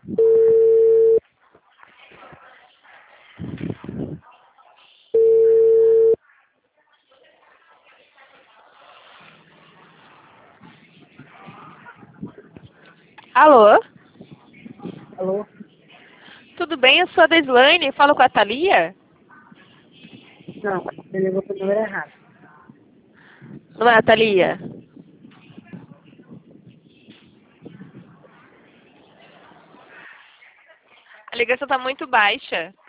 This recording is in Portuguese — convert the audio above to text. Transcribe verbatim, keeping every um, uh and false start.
Alô? Alô? Tudo bem? Eu sou a Deslane. Falo com a Thalia? Não, você ligou para o número errado. Não é a Thalia? A ligação está muito baixa.